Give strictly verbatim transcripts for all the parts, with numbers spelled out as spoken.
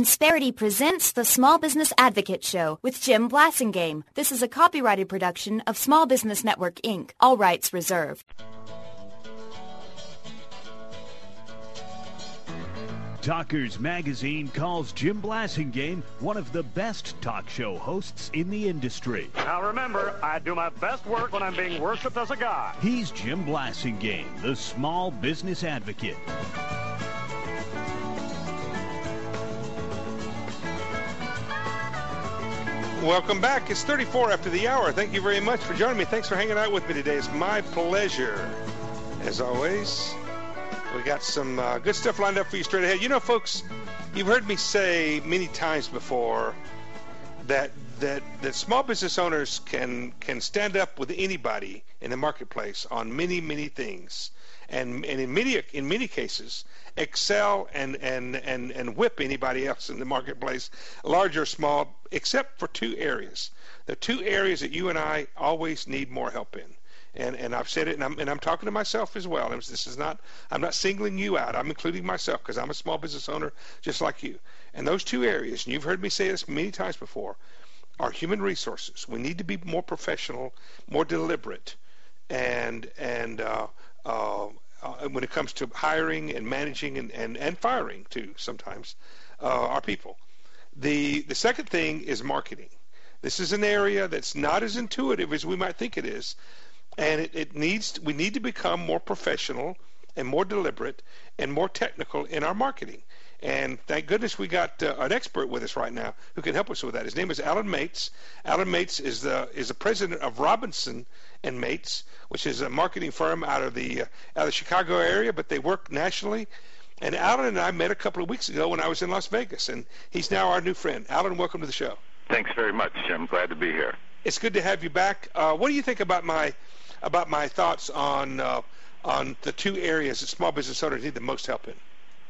Insperity presents the Small Business Advocate Show with Jim Blasingame. This is a copyrighted production of Small Business Network, Incorporated. All rights reserved. Talkers Magazine calls Jim Blasingame one of the best talk show hosts in the industry. Now remember, I do my best work when I'm being worshipped as a guy. He's Jim Blasingame, the Small Business Advocate. Welcome back. It's thirty-four after the hour. Thank you very much for joining me. Thanks for hanging out with me today. It's my pleasure. As always, we got some uh, good stuff lined up for you straight ahead. You know, folks, you've heard me say many times before that that that small business owners can can stand up with anybody in the marketplace on many, many things. And, and in many in many cases, excel and, and, and, and whip anybody else in the marketplace, large or small, except for two areas. The two areas that you and I always need more help in. And and I've said it, and I'm and I'm talking to myself as well. And this is not I'm not singling you out. I'm including myself because I'm a small business owner just like you. And those two areas, and you've heard me say this many times before, are human resources. We need to be more professional, more deliberate, and and uh, uh, uh, when it comes to hiring and managing and, and, and firing too sometimes uh, our people. The the second thing is marketing. This is an area that's not as intuitive as we might think it is. And it, it needs we need to become more professional and more deliberate and more technical in our marketing. And thank goodness we got uh, an expert with us right now who can help us with that. His name is Alan Mates. Alan Mates is the is the president of Robinson and Mates, which is a marketing firm out of the uh, out of the Chicago area, but they work nationally. And Alan and I met a couple of weeks ago when I was in Las Vegas, and he's now our new friend. Alan, welcome to the show. Thanks very much, Jim. Glad to be here. It's good to have you back. Uh, what do you think about my about my thoughts on uh, on the two areas that small business owners need the most help in?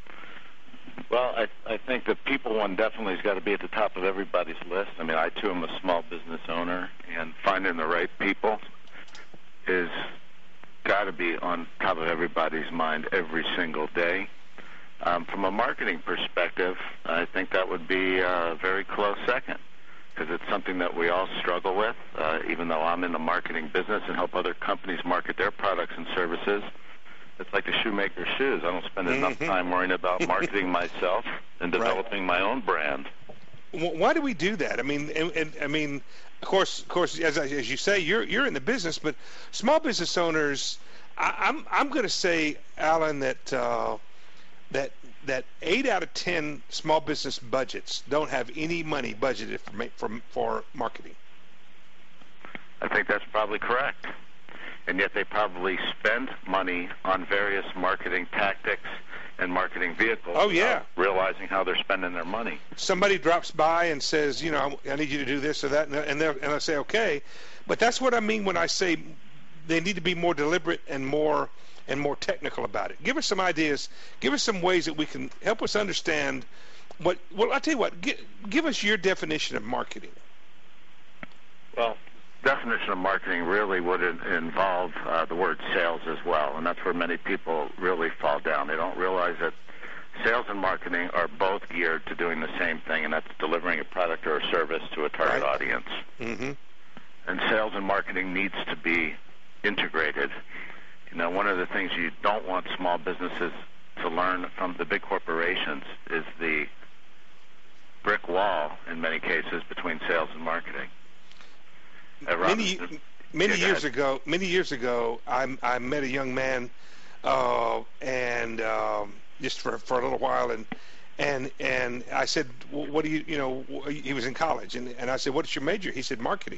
Well, I, I think the people one definitely has got to be at the top of everybody's list. I mean, I too am a small business owner, and finding the right people is got to be on top of everybody's mind every single day. Um, from a marketing perspective, I think that would be a very close second, because it's something that we all struggle with. Uh, even though I'm in the marketing business and help other companies market their products and services, it's like the shoemaker's shoes. I don't spend mm-hmm. enough time worrying about marketing myself and developing right. my own brand. Why do we do that? I mean, and, and I mean, of course, of course, as as you say, you're you're in the business, but small business owners, I, I'm I'm going to say, Alan, that uh, that. that eight out of ten small business budgets don't have any money budgeted for for, for marketing. I think that's probably correct. And yet they probably spend money on various marketing tactics and marketing vehicles. Oh, yeah. Realizing how they're spending their money. Somebody drops by and says, you know, I need you to do this or that, and they'll, and I say, okay. But that's what I mean when I say they need to be more deliberate and more and more technical about it. Give us some ideas. Give us some ways that we can help us understand what, well, I'll tell you what, give, give us your definition of marketing. Well, definition of marketing really would involve uh, the word sales as well, and that's where many people really fall down. They don't realize that sales and marketing are both geared to doing the same thing, and that's delivering a product or a service to a target right. audience. Mm-hmm. And sales and marketing needs to be integrated. You know, one of the things you don't want small businesses to learn from the big corporations is the brick wall, in many cases, between sales and marketing. Many many yeah, years ago, many years ago, I I met a young man, uh, and um, just for for a little while, and and and I said, what do you you know? He was in college, and and I said, what's your major? He said, marketing.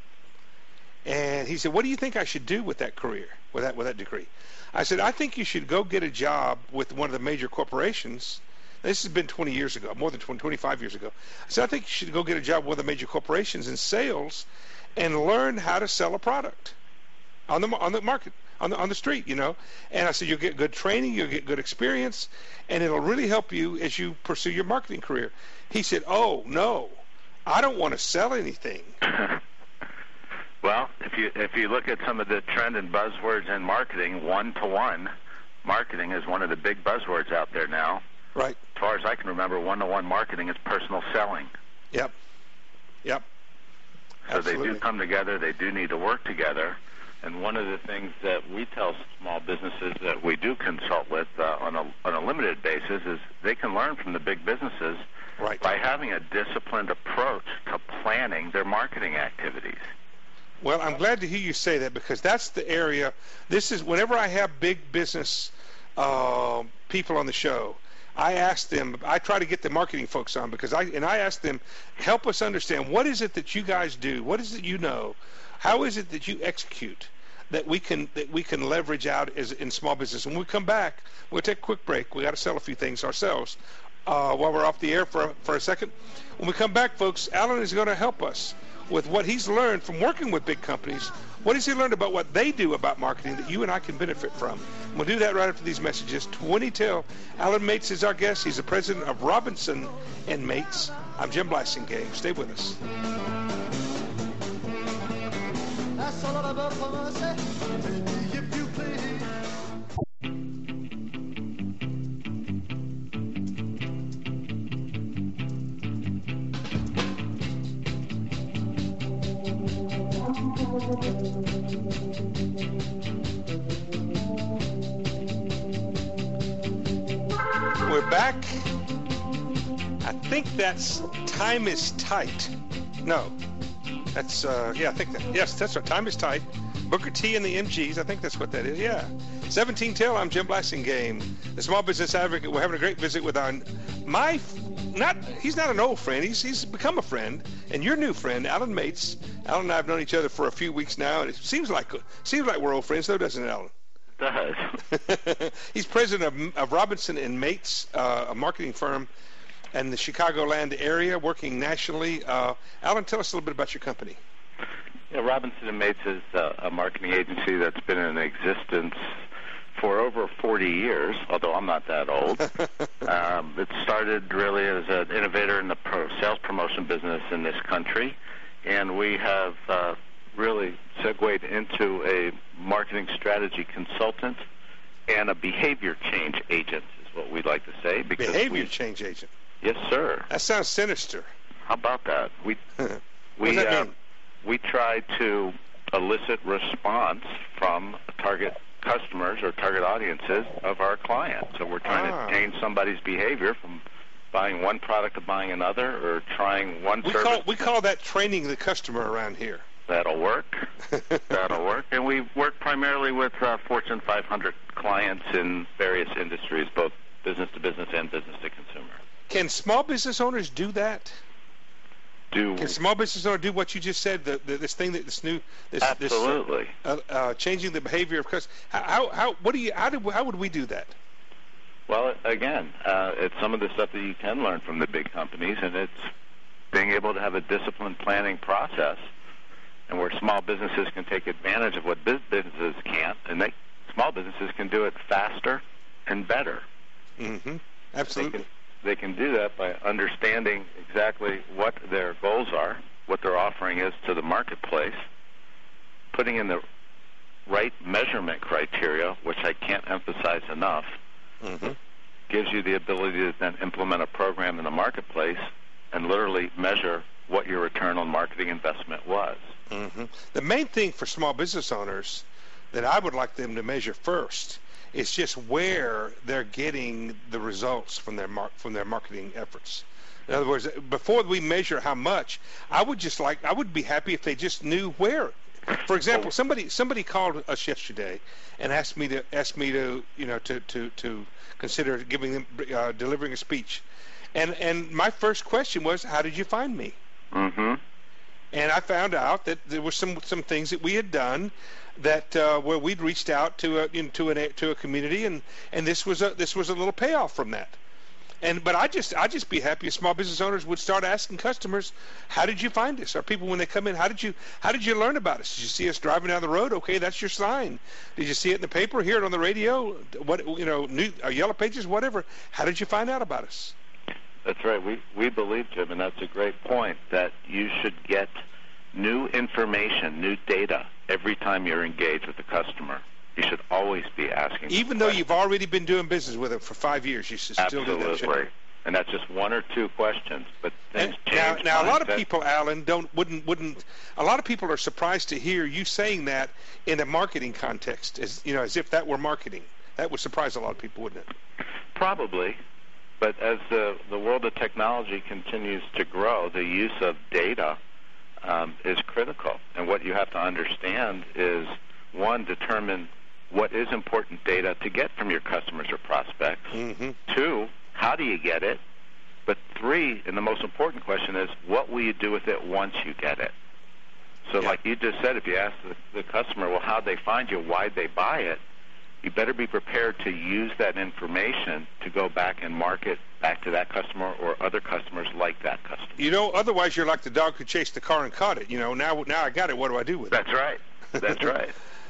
And he said, what do you think I should do with that career, with that with that degree? I said, I think you should go get a job with one of the major corporations. This has been twenty years ago, more than twenty, twenty-five years ago. I said, I think you should go get a job with one of the major corporations in sales and learn how to sell a product on the on the market, on the on the street, you know. And I said, you'll get good training, you'll get good experience, and it'll really help you as you pursue your marketing career. He said, oh, no, I don't want to sell anything. Well, if you if you look at some of the trend and buzzwords in marketing, one-to-one marketing is one of the big buzzwords out there now. Right. far as I can remember, one-to-one marketing is personal selling. Yep. Yep. So Absolutely. they do come together. They do need to work together. And one of the things that we tell small businesses that we do consult with uh, on, a, on a limited basis is they can learn from the big businesses right. by having a disciplined approach to planning their marketing activities. Well, I'm glad to hear you say that, because that's the area. This is whenever I have big business uh, people on the show, I ask them, I try to get the marketing folks on, because I and I ask them, help us understand, what is it that you guys do? What is it you know? How is it that you execute that we can that we can leverage out as in small business? When we come back, we'll take a quick break. We got to sell a few things ourselves uh, while we're off the air for for a second. When we come back, folks, Alan is going to help us with what he's learned from working with big companies. What has he learned about what they do about marketing that you and I can benefit from? We'll do that right after these messages. twenty till. Alan Mates is our guest. He's the president of Robinson and Mates. I'm Jim Blasingame. Stay with us. That's all about mercy, baby, if you please. We're back. I think that's Time is Tight. No. That's, uh, yeah, I think that, yes, that's right. Time is Tight. Booker T and the M Gs. I think that's what that is, yeah. seventeen till, I'm Jim Blasingame, the small business advocate. We're having a great visit with our, my, not, he's not an old friend. He's, he's become a friend, and your new friend, Alan Mates. Alan and I have known each other for a few weeks now, and it seems like, seems like we're old friends, though, doesn't it, Alan? It does. He's president of, of Robinson and Mates, uh, a marketing firm in the Chicagoland area, working nationally. Uh, Alan, tell us a little bit about your company. Yeah, Robinson and Mates is uh, a marketing agency that's been in existence for over forty years, although I'm not that old. um, it started really as an innovator in the pro- sales promotion business in this country, and we have uh, really segued into a marketing strategy consultant and a behavior change agent, is what we'd like to say. Because behavior we, change agent. Yes, sir. That sounds sinister. How about that? We what we does that uh, mean? we try to elicit response from target customers or target audiences of our clients. So we're trying ah. to change somebody's behavior from buying one product to buying another, or trying one we service. Call, we call that training the customer around here. That'll work. That'll work. And we work primarily with uh, Fortune five hundred clients in various industries, both business to business and business to consumer. Can small business owners do that? Do Can small business owners do what you just said? The, the, this thing that this new this absolutely this, uh, uh, changing the behavior of customers. How, how how what do you how do how would we do that? Well, again, uh, it's some of the stuff that you can learn from the big companies, and it's being able to have a disciplined planning process, and where small businesses can take advantage of what big businesses can't, and they small businesses can do it faster and better. Mm-hmm. Absolutely. They can, they can do that by understanding exactly what their goals are, what their offering is to the marketplace, putting in the right measurement criteria, which I can't emphasize enough, mm-hmm. gives you the ability to then implement a program in the marketplace and literally measure what your return on marketing investment was. Mm-hmm. The main thing for small business owners that I would like them to measure first is just where they're getting the results from their mar- from their marketing efforts. In other words, before we measure how much, I would just like I would be happy if they just knew where. For example, somebody somebody called us yesterday and asked me to ask me to you know to to, to consider giving them uh, delivering a speech, and and my first question was, how did you find me? Mm-hmm. And I found out that there were some some things that we had done that uh, where we'd reached out to a you know, to an to a community, and, and this was a this was a little payoff from that. And but I just I just be happy if small business owners would start asking customers, how did you find us? Or people when they come in, how did you how did you learn about us? Did you see us driving down the road? Okay, that's your sign. Did you see it in the paper? Hear it on the radio? What you know, new uh, Yellow Pages, whatever. How did you find out about us? That's right. We we believe, Jim, and that's a great point, that you should get new information, new data every time you're engaged with the customer. You should always be asking. Even though you've already been doing business with them for five years, you should still Absolutely. do that. Absolutely. And that's just one or two questions, but things And now, change. now a lot of mindset. people, Alan, don't wouldn't wouldn't. A lot of people are surprised to hear you saying that in a marketing context, as you know, as if that were marketing. That would surprise a lot of people, wouldn't it? Probably, but as the the world of technology continues to grow, the use of data um, is critical. And what you have to understand is, one, determine what is important data to get from your customers or prospects. Mm-hmm. Two, how do you get it? But three, and the most important question is, what will you do with it once you get it? So Yeah. like you just said, if you ask the, the customer, well, how'd they find you, why'd they buy it, you better be prepared to use that information to go back and market back to that customer or other customers like that customer. You know, otherwise you're like the dog who chased the car and caught it. You know, now now I got it. What do I do with it? That's right. That's right.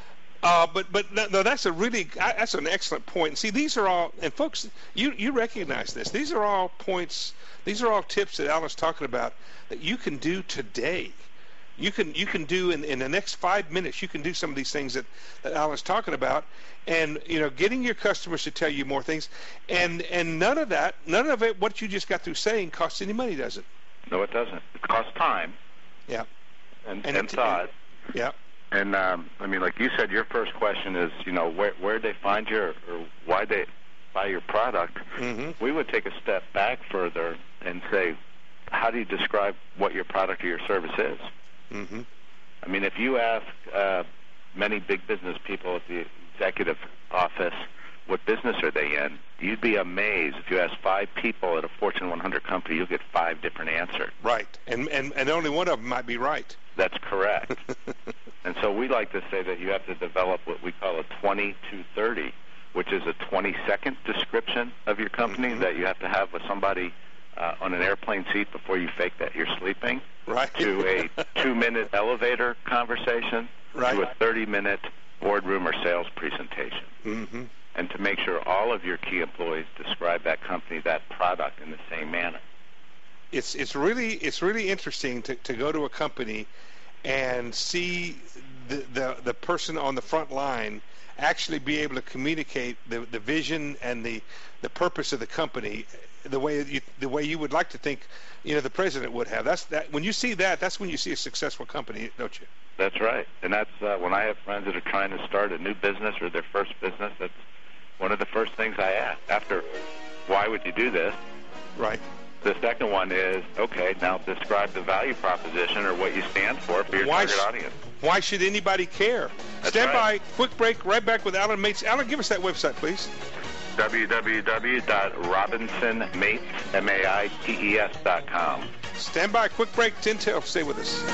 Uh, but but no, no, that's a really that's an excellent point. See, these are all, and folks, you you recognize this. These are all points. These are all tips that Alan's talking about that you can do today. You can you can do in, in the next five minutes. You can do some of these things that, that Alan's talking about, and you know, getting your customers to tell you more things, and and none of that, none of it, what you just got through saying, costs any money, does it? No, it doesn't. It costs time. Yeah. And, And and, it- thought. Yeah. And um, I mean, like you said, your first question is, you know, where where they find you, or, or why they buy your product. Mm-hmm. We would take a step back further and say, how do you describe what your product or your service is? Mm-hmm. I mean, if you ask uh, many big business people at the executive office what business are they in, you'd be amazed. If you ask five people at a Fortune one hundred company, you'll get five different answers. Right. And and and only one of them might be right. That's correct. And so we like to say that you have to develop what we call a twenty to thirty, which is a twenty-second description of your company Mm-hmm. that you have to have with somebody uh, on an airplane seat before you fake that you're sleeping, Right. to a two-minute elevator conversation, Right. to a thirty-minute boardroom or sales presentation. Mm-hmm. And to make sure all of your key employees describe that company, that product in the same manner. It's it's really it's really interesting to, to go to a company and see the, the the person on the front line actually be able to communicate the, the vision and the, the purpose of the company the way you, the way you would like to think, you know, the president would have. That's that when you see that, that's when you see a successful company, don't you? That's right. And that's uh, when I have friends that are trying to start a new business or their first business, that's one of the first things I ask. After, why would you do this? Right. The second one is, okay, now describe the value proposition or what you stand for for your Why target sh- audience. Why should anybody care? That's Stand right. by, quick break, right back with Alan Mates. Alan, give us that website, please. w w w dot robinson mates dot com. Stand by, quick break, ten till. Stay with us.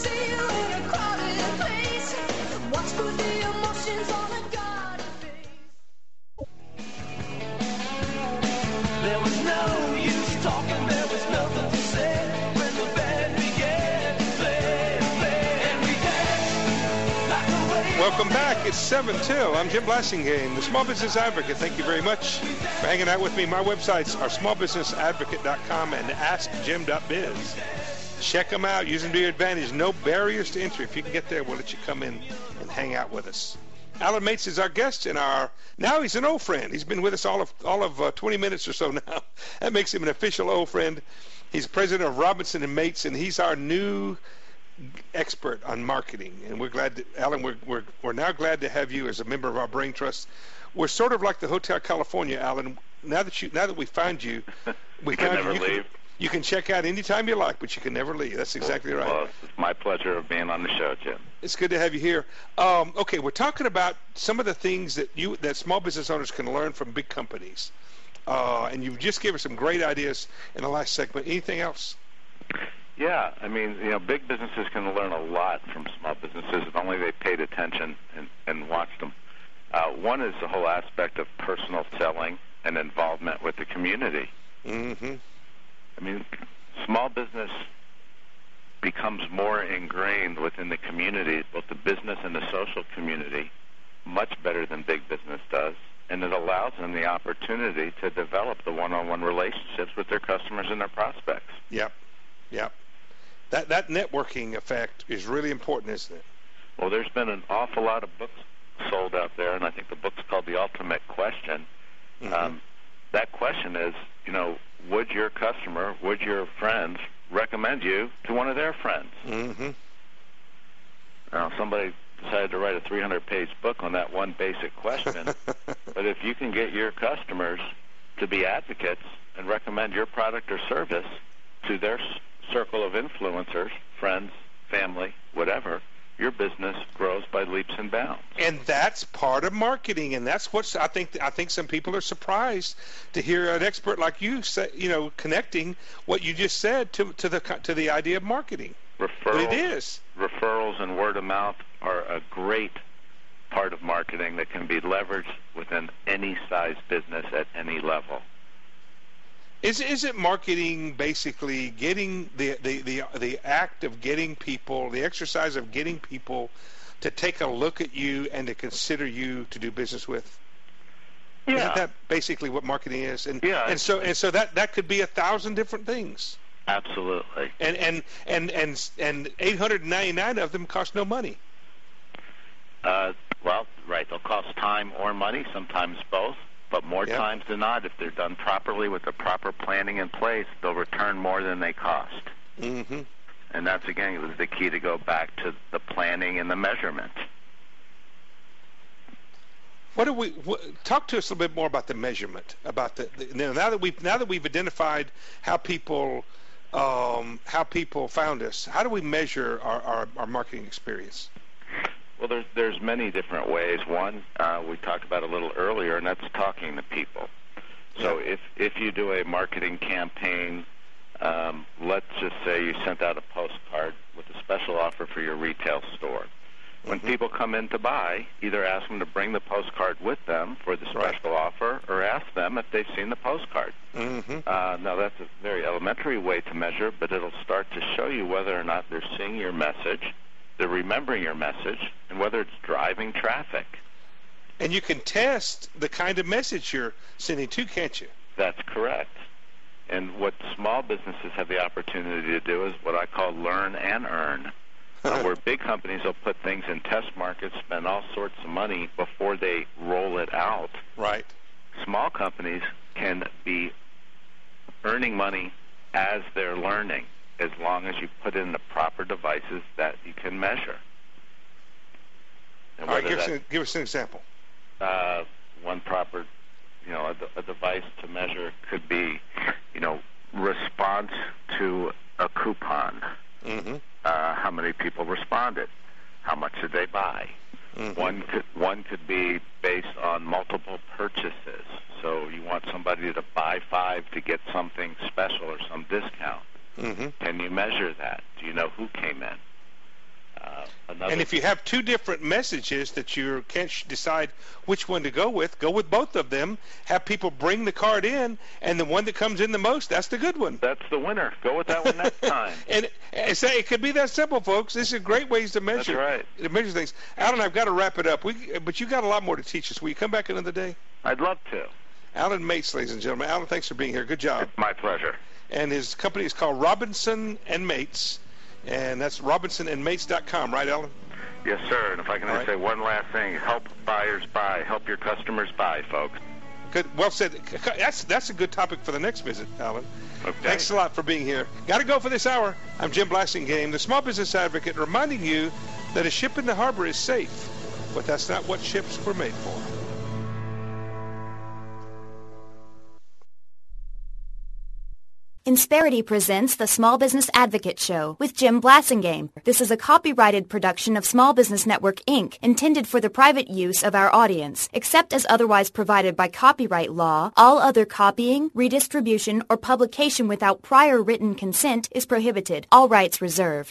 There was no use talking, there was nothing to say when the band began to play, play, and we danced like the way. Welcome back. It's seven till. I'm Jim Blassingame, the Small Business Advocate. Thank you very much for hanging out with me. My websites are small business advocate dot com and ask jim dot biz. Check them out. Use them to your advantage. No barriers to entry. If you can get there, we'll let you come in and hang out with us. Alan Mates is our guest, and our now he's an old friend. He's been with us all of all of uh, twenty minutes or so now. That makes him an official old friend. He's president of Robinson and Mates, and he's our new expert on marketing. And we're glad, to, Alan, we're, we're we're now glad to have you as a member of our Brain Trust. We're sort of like the Hotel California, Alan. Now that you now that we found you, we You can found never you. You leave. can, you can check out anytime you like, but you can never leave. That's exactly right. Well, it's my pleasure of being on the show, Jim. It's good to have you here. Um, okay, we're talking about some of the things that you that small business owners can learn from big companies, uh, and you just gave us some great ideas in the last segment. Anything else? Yeah, I mean, you know, big businesses can learn a lot from small businesses if only they paid attention and, and watched them. Uh, one is the whole aspect of personal selling and involvement with the community. Mm-hmm. I mean, small business becomes more ingrained within the community, both the business and the social community, much better than big business does. And it allows them the opportunity to develop the one-on-one relationships with their customers and their prospects. Yep. Yep. That that networking effect is really important, isn't it? Well, there's been an awful lot of books sold out there, and I think the book's called The Ultimate Question. Mm-hmm. Um, that question is, you know, would your customer, would your friends recommend you to one of their friends? Mm-hmm. Now, somebody decided to write a three hundred page book on that one basic question. But if you can get your customers to be advocates and recommend your product or service to their s- circle of influencers, friends, family, whatever, your business grows by leaps and bounds. And that's part of marketing, and that's what I think. I think some people are surprised to hear an expert like you say, you know, connecting what you just said to to the to the idea of marketing. Referrals, But it is. Referrals and word of mouth are a great part of marketing that can be leveraged within any size business at any level. Is is it marketing basically getting the, the, the, the act of getting people, the exercise of getting people to take a look at you and to consider you to do business with? Yeah. Isn't that basically what marketing is? And Yeah. and so and so that, that could be a thousand different things. Absolutely. And and and and and eight hundred ninety-nine of them cost no money. Uh, well, right. They'll cost time or money, sometimes both. But more Yep. times than not, if they're done properly with the proper planning in place, they'll return more than they cost. Mm-hmm. And that's, again, was the key to go back to the planning and the measurement. What do we what, talk to us a little bit more about the measurement? About the, the now that we've now that we've identified how people um, how people found us, how do we measure our, our, our marketing experience? Well, there's there's many different ways. One, uh, we talked about a little earlier, and that's talking to people. So Yeah. if if you do a marketing campaign, um, let's just say you sent out a postcard with a special offer for your retail store. When Mhm. people come in to buy, either ask them to bring the postcard with them for the Right. special offer, or ask them if they've seen the postcard. Mm-hmm. Uh, now, that's a very elementary way to measure, but it'll start to show you whether or not they're seeing your message, they're remembering your message, and whether it's driving traffic. And you can test the kind of message you're sending to, can't you? That's correct. And what small businesses have the opportunity to do is what I call learn and earn. Uh, where big companies will put things in test markets, spend all sorts of money before they roll it out. Right. Small companies can be earning money as they're learning, as long as you put in the proper devices that you can measure. And All right. whether Give us, that- an, give us an example. uh, one proper, you know, a, de- a device to measure could be, you know, response to a coupon. Mm-hmm. Uh, how many people responded? How much did they buy? Mm-hmm. One could one could be based on multiple purchases. So you want somebody to buy five to get something special or some discount. Mm-hmm. Can you measure that? Do you know who came in? Uh, another And if you have two different messages that you can't sh- decide which one to go with, go with both of them. Have people bring the card in, and the one that comes in the most, that's the good one. that's the winner. Go with that one next time. and, and say it could be that simple, folks. This is great ways to measure. right. To measure things. Alan, I've got to wrap it up. We, but you got a lot more to teach us. Will you come back another day? I'd love to. Alan Mates, ladies and gentlemen. Alan, thanks for being here. Good job. It's my pleasure. And his company is called Robinson and Mates, and that's robinson and mates dot com, right, Alan? Yes, sir. And if I can All just right. say one last thing, help buyers buy. Help your customers buy, folks. Good. Well said. That's that's a good topic for the next visit, Alan. Okay. Thanks a lot for being here. Got to go for this hour. I'm Jim Blassingame, the Small Business Advocate, reminding you that a ship in the harbor is safe, but that's not what ships were made for. Insperity presents the Small Business Advocate Show with Jim Blassingame. This is a copyrighted production of Small Business Network, Incorporated, intended for the private use of our audience. Except as otherwise provided by copyright law, all other copying, redistribution, or publication without prior written consent is prohibited. All rights reserved.